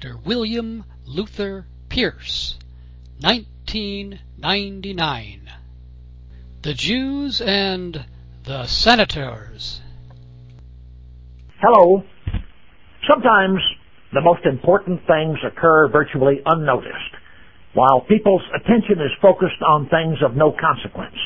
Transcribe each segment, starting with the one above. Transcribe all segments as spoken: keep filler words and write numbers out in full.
Doctor William Luther Pierce, nineteen ninety-nine. The Jews and the Senators. Hello. Sometimes the most important things occur virtually unnoticed, while people's attention is focused on things of no consequence.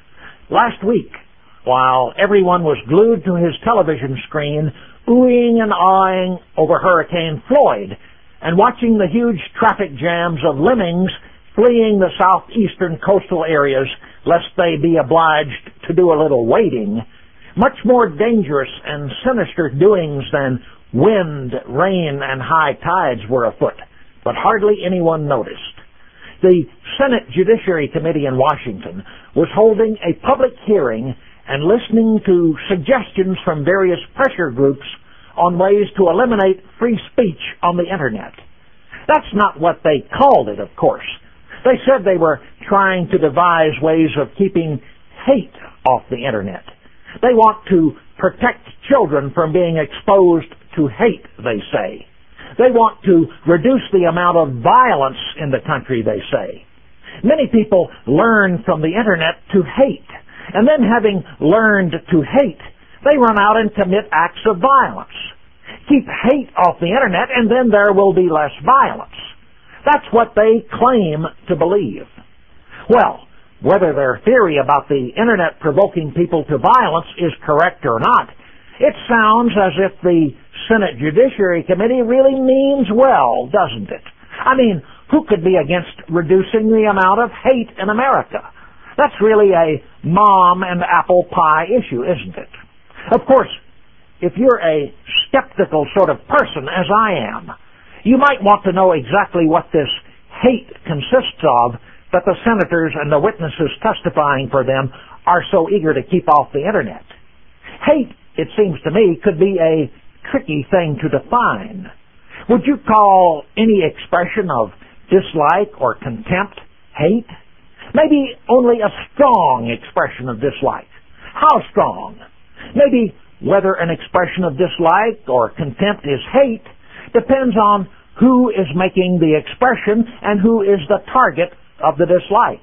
Last week, while everyone was glued to his television screen, oohing and awing over Hurricane Floyd, and watching the huge traffic jams of lemmings fleeing the southeastern coastal areas lest they be obliged to do a little wading, much more dangerous and sinister doings than wind, rain, and high tides were afoot, but hardly anyone noticed. The Senate Judiciary Committee in Washington was holding a public hearing and listening to suggestions from various pressure groups on ways to eliminate free speech on the Internet. That's not what they called it, of course. They said they were trying to devise ways of keeping hate off the Internet. They want to protect children from being exposed to hate, they say. They want to reduce the amount of violence in the country, they say. Many people learn from the Internet to hate, and then having learned to hate, they run out and commit acts of violence. Keep hate off the Internet, and then there will be less violence. That's what they claim to believe. Well, whether their theory about the Internet provoking people to violence is correct or not, it sounds as if the Senate Judiciary Committee really means well, doesn't it? I mean, who could be against reducing the amount of hate in America? That's really a mom and apple pie issue, isn't it? Of course, if you're a skeptical sort of person, as I am, you might want to know exactly what this hate consists of that the senators and the witnesses testifying for them are so eager to keep off the Internet. Hate, it seems to me, could be a tricky thing to define. Would you call any expression of dislike or contempt hate? Maybe only a strong expression of dislike. How strong? Maybe whether an expression of dislike or contempt is hate depends on who is making the expression and who is the target of the dislike.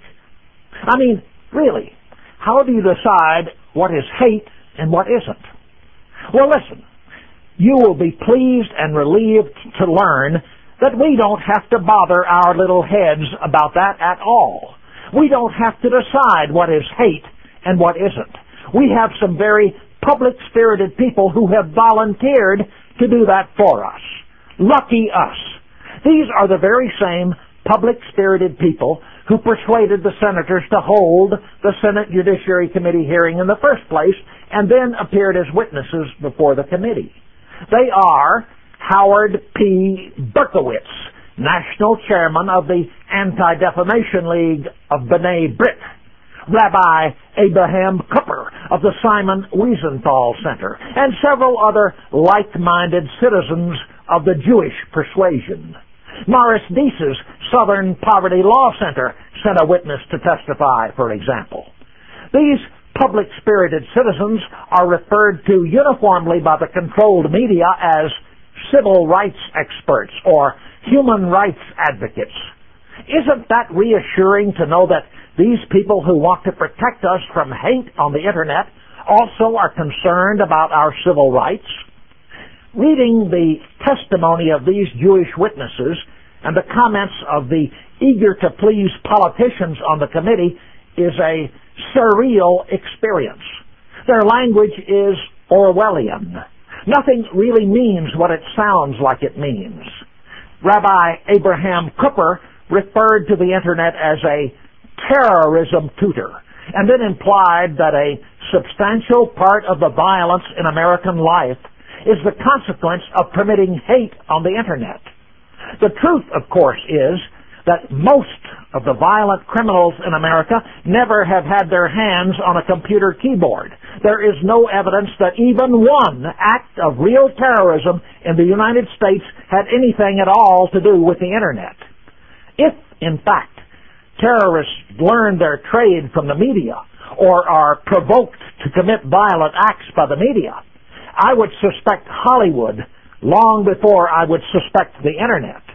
I mean, really, how do you decide what is hate and what isn't? Well, listen, you will be pleased and relieved to learn that we don't have to bother our little heads about that at all. We don't have to decide what is hate and what isn't. We have some very public-spirited people who have volunteered to do that for us. Lucky us. These are the very same public-spirited people who persuaded the senators to hold the Senate Judiciary Committee hearing in the first place and then appeared as witnesses before the committee. They are Howard P. Berkowitz, National Chairman of the Anti-Defamation League of B'nai B'rith, Rabbi Abraham Kuyper of the Simon Wiesenthal Center, and several other like-minded citizens of the Jewish persuasion. Morris Deese's Southern Poverty Law Center sent a witness to testify, for example. These public-spirited citizens are referred to uniformly by the controlled media as civil rights experts or human rights advocates. Isn't that reassuring to know that these people who want to protect us from hate on the Internet also are concerned about our civil rights? Reading the testimony of these Jewish witnesses and the comments of the eager-to-please politicians on the committee is a surreal experience. Their language is Orwellian. Nothing really means what it sounds like it means. Rabbi Abraham Kuyper referred to the Internet as a terrorism tutor, and then implied that a substantial part of the violence in American life is the consequence of permitting hate on the Internet. The truth, of course, is that most of the violent criminals in America never have had their hands on a computer keyboard. There is no evidence that even one act of real terrorism in the United States had anything at all to do with the Internet. If, in fact, terrorists learn their trade from the media or are provoked to commit violent acts by the media, I would suspect Hollywood long before I would suspect the Internet.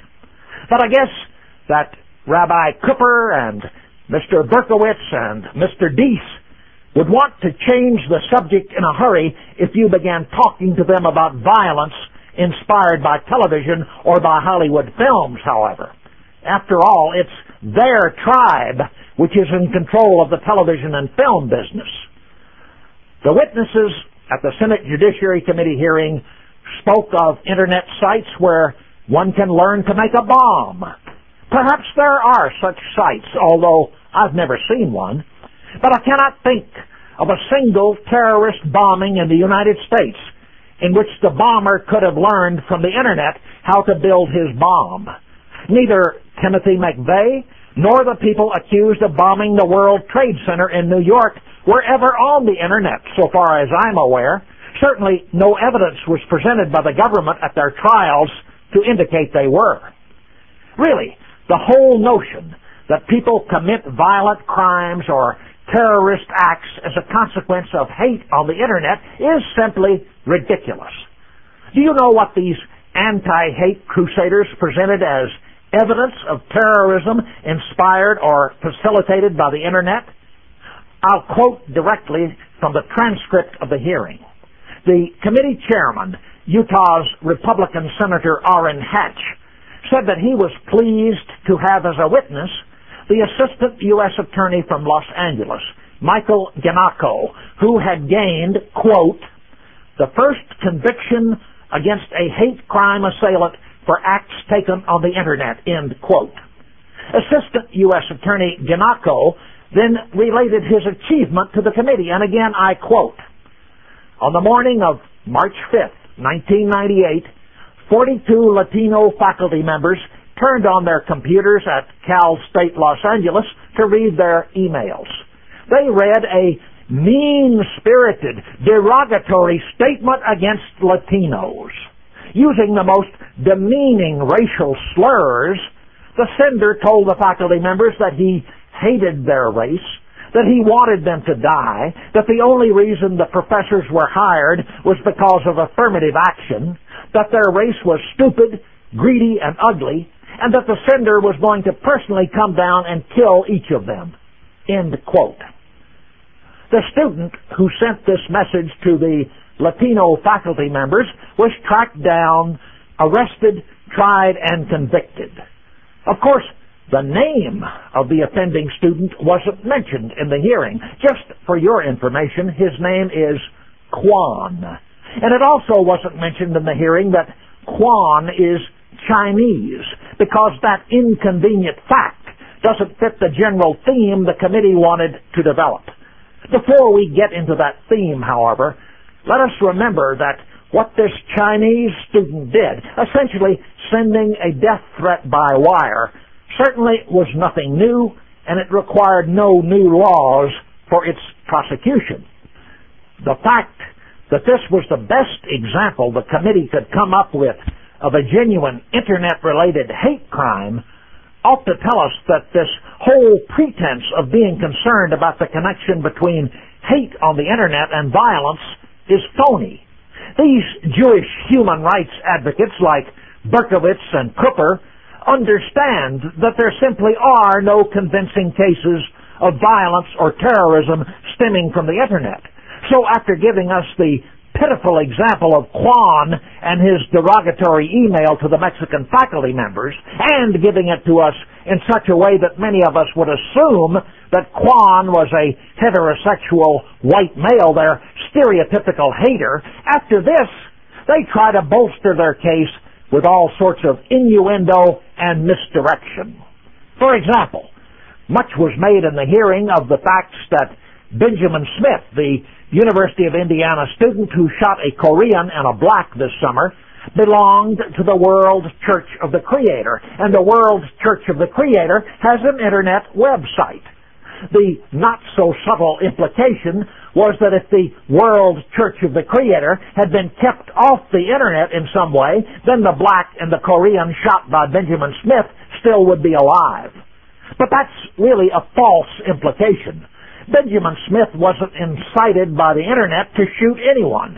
But I guess that Rabbi Cooper and Mister Berkowitz and Mister Deese would want to change the subject in a hurry if you began talking to them about violence inspired by television or by Hollywood films, however. After all, it's their tribe which is in control of the television and film business. The witnesses at the Senate Judiciary Committee hearing spoke of Internet sites where one can learn to make a bomb. Perhaps there are such sites, although I've never seen one. But I cannot think of a single terrorist bombing in the United States in which the bomber could have learned from the Internet how to build his bomb. Neither Timothy McVeigh nor the people accused of bombing the World Trade Center in New York were ever on the Internet, so far as I'm aware. Certainly no evidence was presented by the government at their trials to indicate they were. Really, the whole notion that people commit violent crimes or terrorist acts as a consequence of hate on the Internet is simply ridiculous. Do you know what these anti-hate crusaders presented as evidence of terrorism inspired or facilitated by the Internet? I'll quote directly from the transcript of the hearing. The committee chairman, Utah's Republican Senator Orrin Hatch, said that he was pleased to have as a witness the Assistant U S Attorney from Los Angeles, Michael Ginocco, who had gained, quote, the first conviction against a hate crime assailant for acts taken on the Internet, end quote. Assistant U S Attorney Ginocco then related his achievement to the committee, and again I quote, on the morning of March fifth, nineteen ninety-eight, forty-two Latino faculty members turned on their computers at Cal State Los Angeles to read their emails. They read a mean-spirited, derogatory statement against Latinos. Using the most demeaning racial slurs, the sender told the faculty members that he hated their race, that he wanted them to die, that the only reason the professors were hired was because of affirmative action, that their race was stupid, greedy, and ugly, and that the sender was going to personally come down and kill each of them. End quote. The student who sent this message to the Latino faculty members was tracked down, arrested, tried, and convicted. Of course, the name of the offending student wasn't mentioned in the hearing. Just for your information, his name is Quan. And it also wasn't mentioned in the hearing that Quan is Chinese, because that inconvenient fact doesn't fit the general theme the committee wanted to develop. Before we get into that theme, however, let us remember that what this Chinese student did, essentially sending a death threat by wire, certainly was nothing new, and it required no new laws for its prosecution. The fact that this was the best example the committee could come up with of a genuine Internet-related hate crime ought to tell us that this whole pretense of being concerned about the connection between hate on the Internet and violence is phony. These Jewish human rights advocates like Berkowitz and Cooper understand that there simply are no convincing cases of violence or terrorism stemming from the Internet. So after giving us the pitiful example of Quan and his derogatory email to the Mexican faculty members, and giving it to us in such a way that many of us would assume that Quan was a heterosexual white male, their stereotypical hater, after this, they try to bolster their case with all sorts of innuendo and misdirection. For example, much was made in the hearing of the facts that Benjamin Smith, the University of Indiana student who shot a Korean and a black this summer, belonged to the World Church of the Creator, and the World Church of the Creator has an Internet website. The not-so-subtle implication was that if the World Church of the Creator had been kept off the Internet in some way, then the black and the Korean shot by Benjamin Smith still would be alive. But that's really a false implication. Benjamin Smith wasn't incited by the Internet to shoot anyone.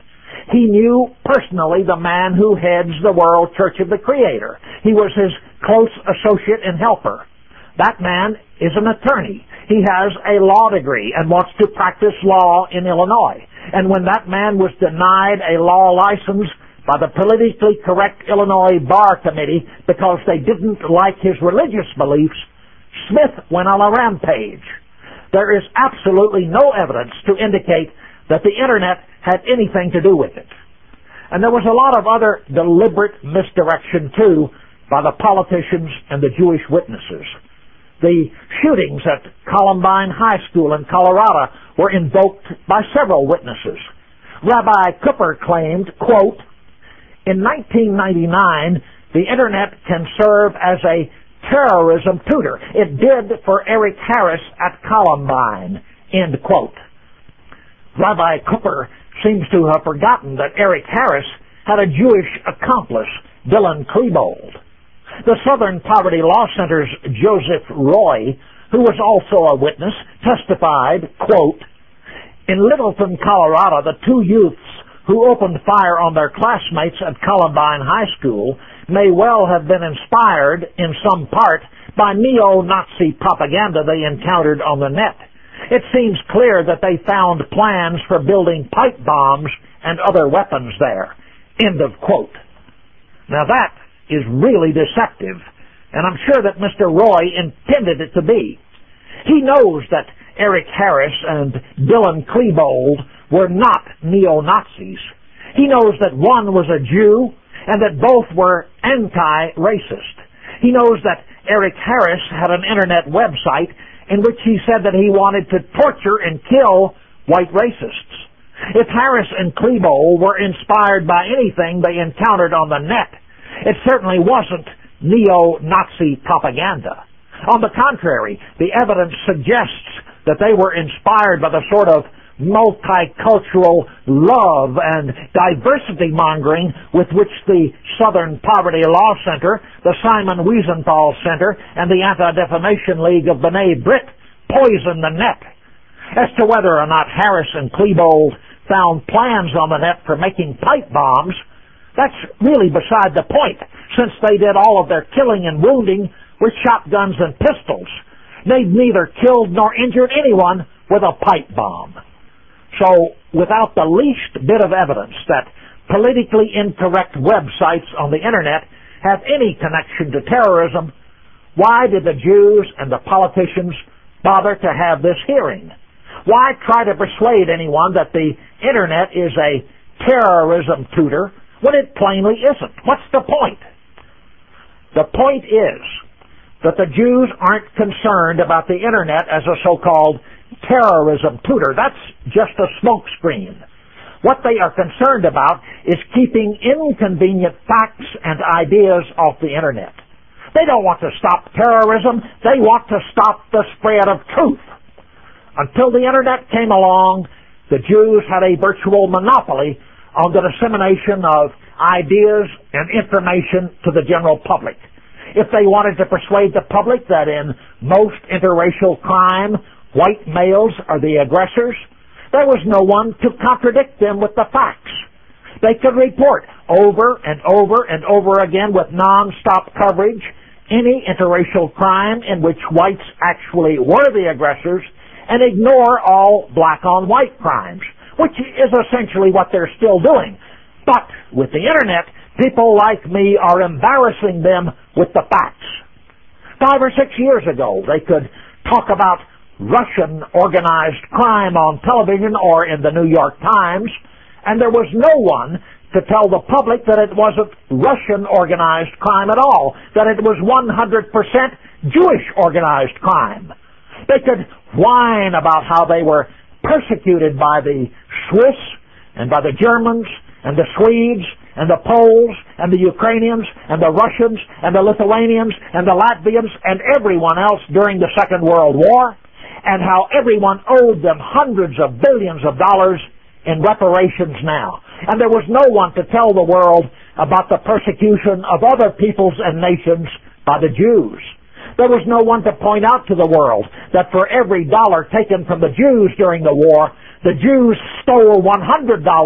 He knew personally the man who heads the World Church of the Creator. He was his close associate and helper. That man is an attorney. He has a law degree and wants to practice law in Illinois. And when that man was denied a law license by the politically correct Illinois Bar Committee because they didn't like his religious beliefs, Smith went on a rampage. There is absolutely no evidence to indicate that the Internet had anything to do with it. And there was a lot of other deliberate misdirection, too, by the politicians and the Jewish witnesses. The shootings at Columbine High School in Colorado were invoked by several witnesses. Rabbi Cooper claimed, quote, "In nineteen ninety-nine, the Internet can serve as a terrorism tutor. It did for Eric Harris at Columbine," end quote. Rabbi Cooper seems to have forgotten that Eric Harris had a Jewish accomplice, Dylan Klebold. The Southern Poverty Law Center's Joseph Roy, who was also a witness, testified, quote, "In Littleton, Colorado, the two youths who opened fire on their classmates at Columbine High School may well have been inspired in some part by neo-Nazi propaganda they encountered on the net. It seems clear that they found plans for building pipe bombs and other weapons there." End of quote. Now that is really deceptive, and I'm sure that Mister Roy intended it to be. He knows that Eric Harris and Dylan Klebold were not neo-Nazis. He knows that one was a Jew and that both were anti-racist. He knows that Eric Harris had an internet website in which he said that he wanted to torture and kill white racists. If Harris and Klebold were inspired by anything they encountered on the net, it certainly wasn't neo-Nazi propaganda. On the contrary, the evidence suggests that they were inspired by the sort of multicultural love and diversity mongering with which the Southern Poverty Law Center, the Simon Wiesenthal Center, and the Anti-Defamation League of B'nai B'rith poisoned the net. As to whether or not Harris and Klebold found plans on the net for making pipe bombs, that's really beside the point, since they did all of their killing and wounding with shotguns and pistols. They'd neither killed nor injured anyone with a pipe bomb. So, without the least bit of evidence that politically incorrect websites on the Internet have any connection to terrorism, why did the Jews and the politicians bother to have this hearing? Why try to persuade anyone that the Internet is a terrorism tutor when it plainly isn't? What's the point? The point is that the Jews aren't concerned about the Internet as a so-called terrorism tutor. That's just a smokescreen. What they are concerned about is keeping inconvenient facts and ideas off the Internet. They don't want to stop terrorism. They want to stop the spread of truth. Until the Internet came along, the Jews had a virtual monopoly on the dissemination of ideas and information to the general public. If they wanted to persuade the public that in most interracial crime, white males are the aggressors, there was no one to contradict them with the facts. They could report over and over and over again with non-stop coverage any interracial crime in which whites actually were the aggressors and ignore all black-on-white crimes, which is essentially what they're still doing. But with the Internet, people like me are embarrassing them with the facts. Five or six years ago, they could talk about Russian organized crime on television or in the New York Times, and there was no one to tell the public that it wasn't Russian organized crime at all, that it was one hundred percent Jewish organized crime. They could whine about how they were persecuted by the Swiss and by the Germans and the Swedes and the Poles and the Ukrainians and the Russians and the Lithuanians and the Latvians and everyone else during the Second World War, and how everyone owed them hundreds of billions of dollars in reparations now. And there was no one to tell the world about the persecution of other peoples and nations by the Jews. There was no one to point out to the world that for every dollar taken from the Jews during the war, the Jews stole one hundred dollars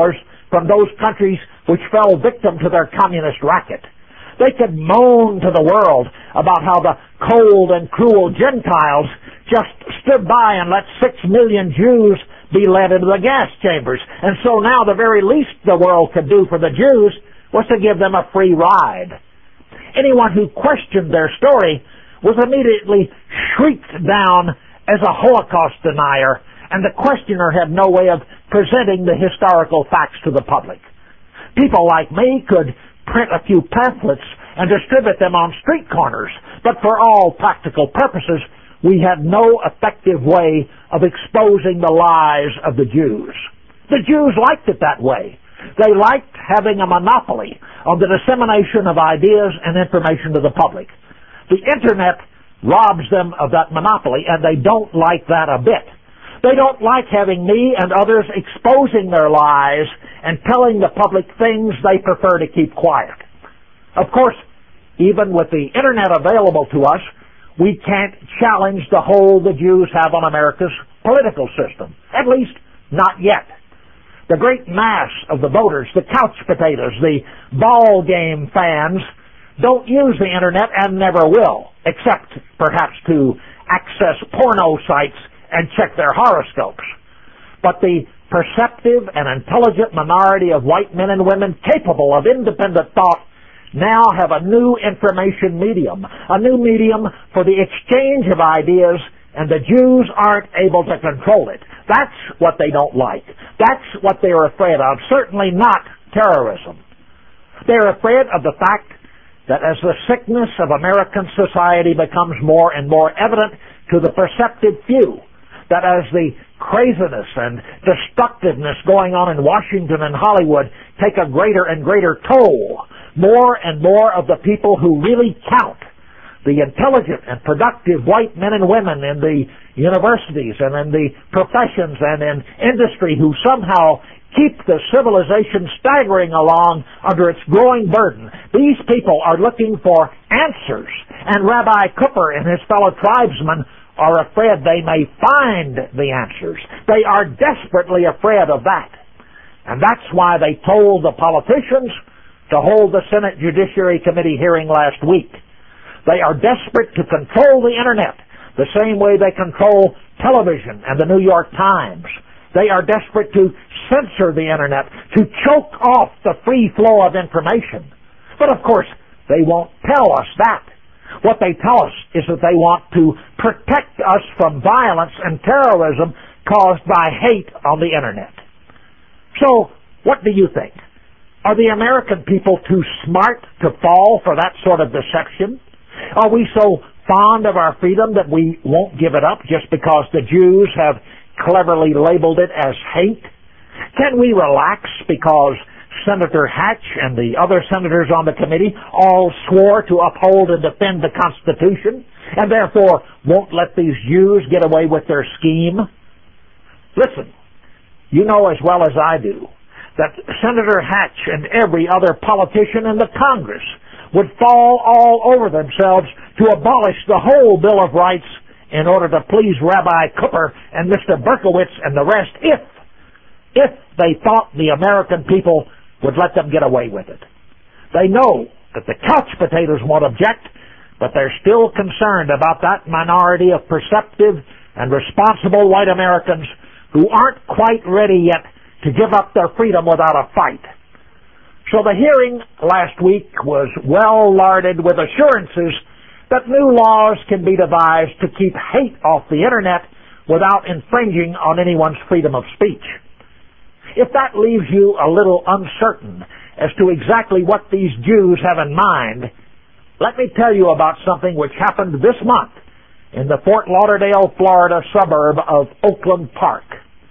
from those countries which fell victim to their communist racket. They could moan to the world about how the cold and cruel Gentiles just stood by and let six million Jews be led into the gas chambers. And so now the very least the world could do for the Jews was to give them a free ride. Anyone who questioned their story was immediately shrieked down as a Holocaust denier, and the questioner had no way of presenting the historical facts to the public. People like me could print a few pamphlets and distribute them on street corners, but for all practical purposes, we had no effective way of exposing the lies of the Jews. The Jews liked it that way. They liked having a monopoly on the dissemination of ideas and information to the public. The Internet robs them of that monopoly, and they don't like that a bit. They don't like having me and others exposing their lies and telling the public things they prefer to keep quiet. Of course, even with the Internet available to us, we can't challenge the hold the Jews have on America's political system. At least, not yet. The great mass of the voters, the couch potatoes, the ball game fans, don't use the Internet and never will, except perhaps to access porno sites and check their horoscopes. But the perceptive and intelligent minority of white men and women capable of independent thought now have a new information medium, a new medium for the exchange of ideas, and the Jews aren't able to control it. That's what they don't like. That's what they're afraid of, certainly not terrorism. They're afraid of the fact that as the sickness of American society becomes more and more evident to the perceptive few, that as the craziness and destructiveness going on in Washington and Hollywood take a greater and greater toll, more and more of the people who really count, the intelligent and productive white men and women in the universities and in the professions and in industry who somehow keep the civilization staggering along under its growing burden. These people are looking for answers, and Rabbi Cooper and his fellow tribesmen are afraid they may find the answers. They are desperately afraid of that. And that's why they told the politicians to hold the Senate Judiciary Committee hearing last week. They are desperate to control the Internet the same way they control television and the New York Times. They are desperate to censor the Internet, to choke off the free flow of information. But of course, they won't tell us that. What they tell us is that they want to protect us from violence and terrorism caused by hate on the Internet. So, what do you think? Are the American people too smart to fall for that sort of deception? Are we so fond of our freedom that we won't give it up just because the Jews have cleverly labeled it as hate? Can we relax because Senator Hatch and the other senators on the committee all swore to uphold and defend the Constitution and therefore won't let these Jews get away with their scheme? Listen, you know as well as I do that Senator Hatch and every other politician in the Congress would fall all over themselves to abolish the whole Bill of Rights in order to please Rabbi Cooper and Mister Berkowitz and the rest if, if they thought the American people would let them get away with it. They know that the couch potatoes won't object, but they're still concerned about that minority of perceptive and responsible white Americans who aren't quite ready yet to give up their freedom without a fight. So the hearing last week was well larded with assurances that new laws can be devised to keep hate off the Internet without infringing on anyone's freedom of speech. If that leaves you a little uncertain as to exactly what these Jews have in mind, let me tell you about something which happened this month in the Fort Lauderdale, Florida suburb of Oakland Park.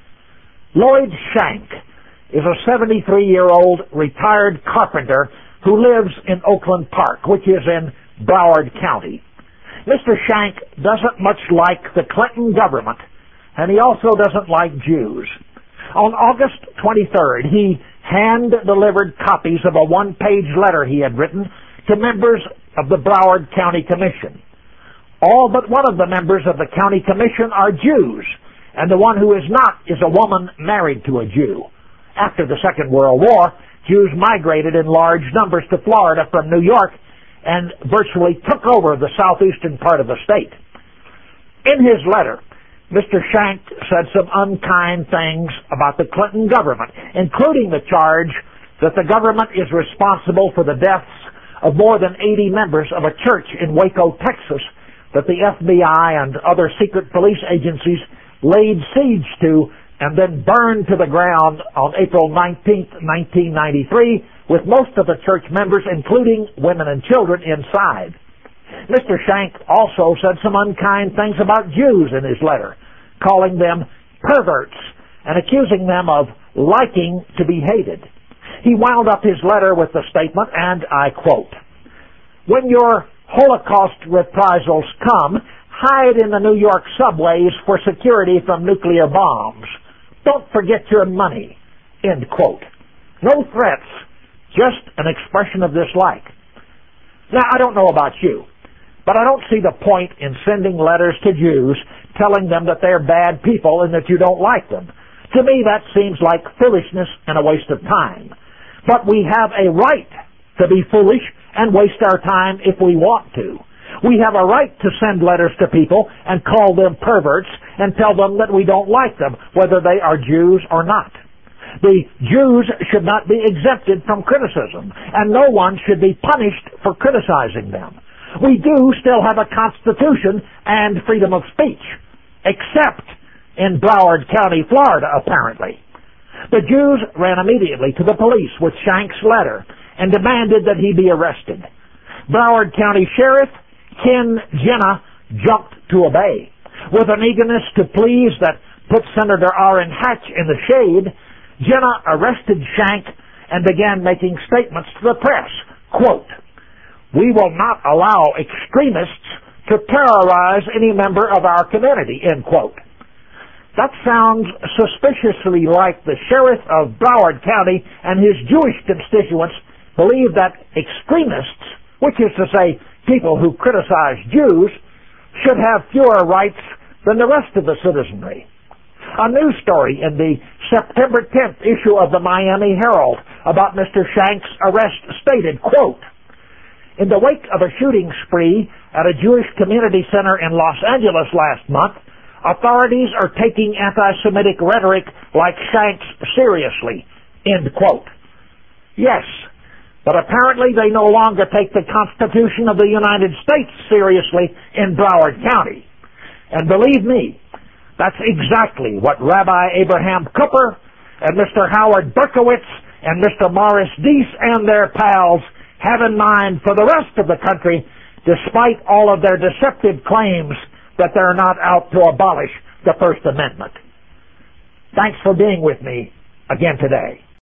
Lloyd Shank is a seventy-three-year-old retired carpenter who lives in Oakland Park, which is in Broward County. Mister Shank doesn't much like the Clinton government, and he also doesn't like Jews. On August twenty-third, he hand-delivered copies of a one-page letter he had written to members of the Broward County Commission. All but one of the members of the county commission are Jews, and the one who is not is a woman married to a Jew. After the Second World War, Jews migrated in large numbers to Florida from New York and virtually took over the southeastern part of the state. In his letter, Mister Shank said some unkind things about the Clinton government, including the charge that the government is responsible for the deaths of more than eighty members of a church in Waco, Texas, that the F B I and other secret police agencies laid siege to and then burned to the ground on April nineteenth, nineteen ninety-three, with most of the church members, including women and children, inside. Mister Shank also said some unkind things about Jews in his letter, calling them perverts and accusing them of liking to be hated. He wound up his letter with the statement, and I quote, "When your Holocaust reprisals come, hide in the New York subways for security from nuclear bombs. Don't forget your money." End quote. No threats, just an expression of dislike. Now, I don't know about you, but I don't see the point in sending letters to Jews telling them that they're bad people and that you don't like them. To me, that seems like foolishness and a waste of time. But we have a right to be foolish and waste our time if we want to. We have a right to send letters to people and call them perverts and tell them that we don't like them, whether they are Jews or not. The Jews should not be exempted from criticism, and no one should be punished for criticizing them. We do still have a constitution and freedom of speech, except in Broward County, Florida, apparently. The Jews ran immediately to the police with Shank's letter and demanded that he be arrested. Broward County Sheriff Ken Jenna jumped to obey. With an eagerness to please that put Senator Orrin Hatch in the shade, Jenna arrested Shank and began making statements to the press. Quote, "We will not allow extremists to terrorize any member of our community," end quote. That sounds suspiciously like the sheriff of Broward County and his Jewish constituents believe that extremists, which is to say people who criticize Jews, should have fewer rights than the rest of the citizenry. A news story in the September tenth issue of the Miami Herald about Mister Shank's arrest stated, quote, "In the wake of a shooting spree at a Jewish community center in Los Angeles last month, authorities are taking anti-Semitic rhetoric like Shank's seriously," end quote. Yes, but apparently they no longer take the Constitution of the United States seriously in Broward County. And believe me, that's exactly what Rabbi Abraham Cooper and Mister Howard Berkowitz and Mister Morris Deese and their pals have in mind for the rest of the country, despite all of their deceptive claims that they're not out to abolish the First Amendment. Thanks for being with me again today.